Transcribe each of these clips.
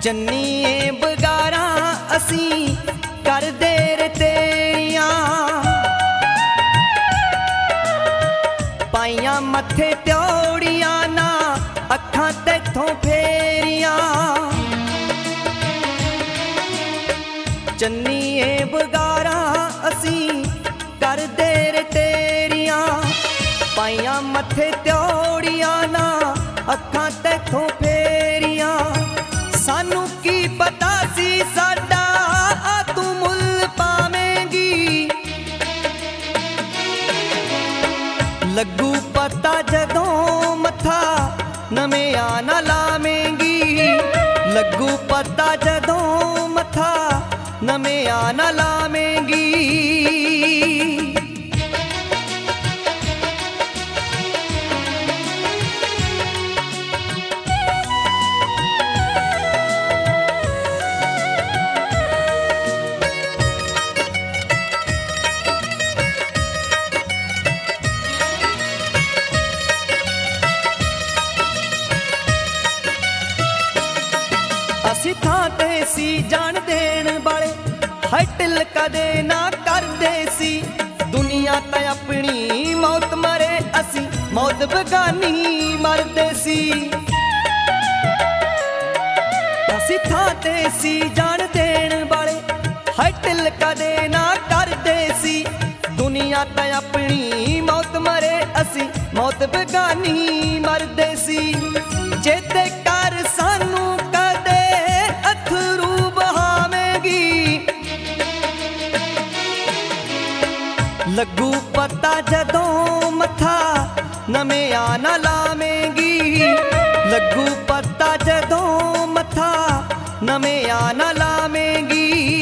ਚੰਨੀਏ ਬਗਾਰਾਂ ਅਸੀਂ ਕਰਦੇ ਰੇ ਤੇਰੀਆਂ, ਪਾਈਆਂ ਮੱਥੇ ਤਿਉੜੀਆਂ ਨਾ ਅੱਖਾਂ ਤੈਥੋਂ ਫੇਰੀਆਂ। ਚੰਨੀਏ ਬਗਾਰਾਂ ਅਸੀਂ ਕਰਦੇ ਰੇ ਤੇਰੀਆਂ, ਪਾਈਆਂ ਮੱਥੇ ਤਿਉੜੀਆਂ ਨਾ ਅੱਖਾਂ ਤੈਥੋਂ ਫੇਰੀਆਂ। ਸਾਨੂੰ ਕੀ ਪਤਾ ਸੀ ਸਾਡਾ ਆ ਤੂੰ ਮੁੱਲ ਪਾਵੇਂਗੀ, ਲੱਗੂ ਪਤਾ ਜਦੋਂ ਮੱਥਾ ਨਵਿਆਂ ਨਾ ਲਾਵੇਂਗੀ, ਲੱਗੂ ਪਤਾ ਜਦੋਂ ਮੱਥਾ ਨਵਿਆਂ ਨਾ ਲਾਵੇਂਗੀ। ਅਸੀਂ ਥਾਂ ਤੇ ਸੀ ਜਾਣ ਦੇਣ ਵਾਲੇ, ਹਟਲ ਕਦੇ ਨਾ ਕਰਦੇ ਸੀ। ਦੁਨੀਆ ਤਾਂ ਆਪਣੀ ਮੌਤ ਮਰੇ, ਅਸੀਂ ਮੌਤ ਬਗਾਨੀ ਮਰਦੇ ਸੀ। ਅਸੀਂ ਥਾਂ ਤੇ ਸੀ ਜਾਣ ਦੇਣ ਵਾਲੇ, ਹਟਲ ਕਦੇ ਨਾ ਕਰਦੇ ਸੀ। ਦੁਨੀਆ ਤਾਂ ਆਪਣੀ ਮੌਤ ਮਰੇ, ਅਸੀਂ ਮੌਤ ਬਗਾਨੀ ਮਰਦੇ ਸੀ। ਚੇਤੇ ਕਰ ਸਾਨੂੰ ਕਦੇ ਅਥਰੂ ਬਹਾਵੇਂਗੀ, ਲੱਗੂ ਪਤਾ ਜਦੋਂ ਮੱਥਾ ਨਵਿਆਂ ਨਾ ਲਾਵੇਂਗੀ, ਲੱਗੂ ਪਤਾ ਜਦੋਂ ਮੱਥਾ ਨਵਿਆਂ ਨਾ ਲਾਵੇਂਗੀ।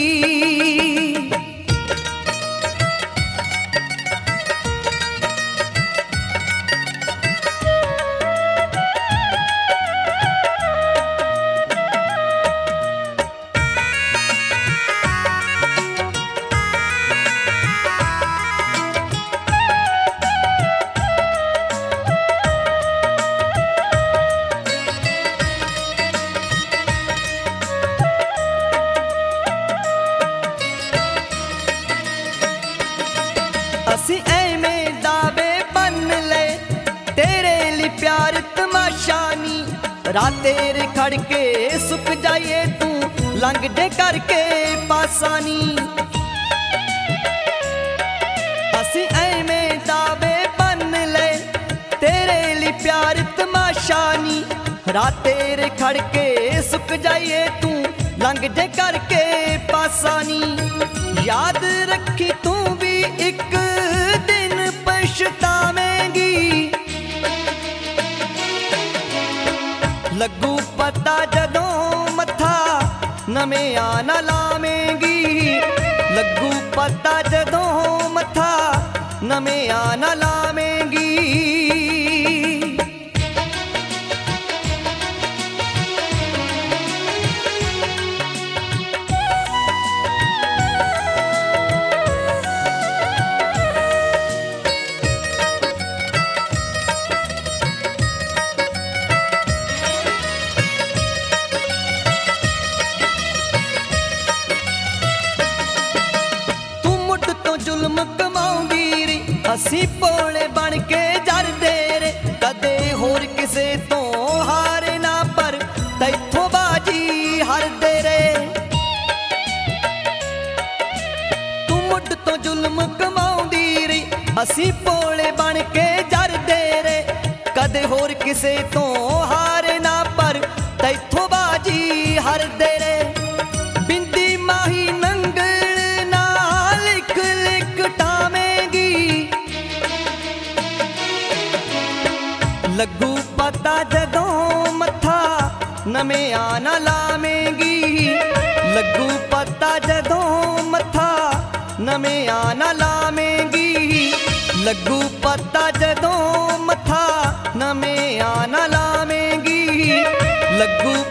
ਅਸੀਂ ਐਵੇਂ ਦਾਵੇ ਬੰਨ ਲਏ ਤੇਰੇ ਲਈ ਪਿਆਰ ਤਮਾਸ਼ਾ ਨੀ, ਰਾਤੇ ਰੇ ਖੜ ਕੇ ਸੁੱਕ ਜਾਈਏ ਤੂੰ ਲੰਘ ਜੇ ਕਰਕੇ ਪਾਸਾ ਨੀ। ਅਸੀਂ ਐਵੇਂ ਦਾਵੇ ਬੰਨ ਲਏ ਤੇਰੇ ਲਈ ਪਿਆਰ ਤਮਾਸ਼ਾ ਨੀ, ਰਾਤੇ ਰੇ ਖੜ ਕੇ ਸੁੱਕ ਜਾਈਏ ਤੂੰ ਲੰਘ ਜੇ ਕਰਕੇ ਪਾਸਾ ਨੀ। ਯਾਦ ਰੱਖੀ ਤੂੰ ਵੀ ਇੱਕ ਦਿਨ ਪਛਤਾਵੇਂਗੀ, ਲੱਗੂ ਪਤਾ ਜਦੋਂ ਮੱਥਾ ਨਵਿਆਂ ਨਾ ਲਾਵੇਂਗੀ, ਲੱਗੂ ਪਤਾ ਜਦੋਂ ਮੱਥਾ ਨਵਿਆਂ ਨਾ ਲਾਵੇਂਗੀ। ਜ਼ੁਲਮ ਕਮਾਉਂਦੀ ਰੀ ਅਸੀਂ ਭੋਲੇ ਬਣ ਕੇ ਜਰਦੇ ਰੇ, ਕਦੇ ਹੋਰ ਕਿਸੇ ਤੋਂ ਹਾਰੇ ਨਾ ਪਰ ਤੈਥੋਂ ਬਾਜੀ ਹਰਦੇ ਰੇ। ਤੂੰ ਮੁੱਢ ਤੋਂ ਜ਼ੁਲਮ ਕਮਾਉਂਦੀ ਰੀ ਅਸੀਂ ਭੋਲੇ ਬਣ ਕੇ ਜਰਦੇ ਰੇ, ਕਦੇ ਹੋਰ ਕਿਸੇ ਤੋਂ ਹਾਰੇ ਨਾ ਪਰ ਤੈਥੋਂ ਬਾਜੀ ਹਰਦੇ ਰੇ। ਬਿੰਦੀ ਮਾਹੀ ਨੰਗਲ ਨਾਲ ਲਿਖ ਲਿਖ ਟਾਵੇਂਗੀ, ਲੱਗੂ ਪਤਾ ਜਦੋਂ ਮੱਥਾ ਨਵਿਆਂ ਨਾ ਲਾਵੇਂਗੀ, ਲੱਗੂ ਪਤਾ ਜਦੋਂ ਮੱਥਾ ਨਵਿਆਂ ਨਾ ਲਾਵੇਂਗੀ, ਲੱਗੂ ਪਤਾ ਜਦੋਂ ਮੱਥਾ ਨਵਿਆਂ ਨਾ ਲਾਵੇਂਗੀ, ਲੱਗੂ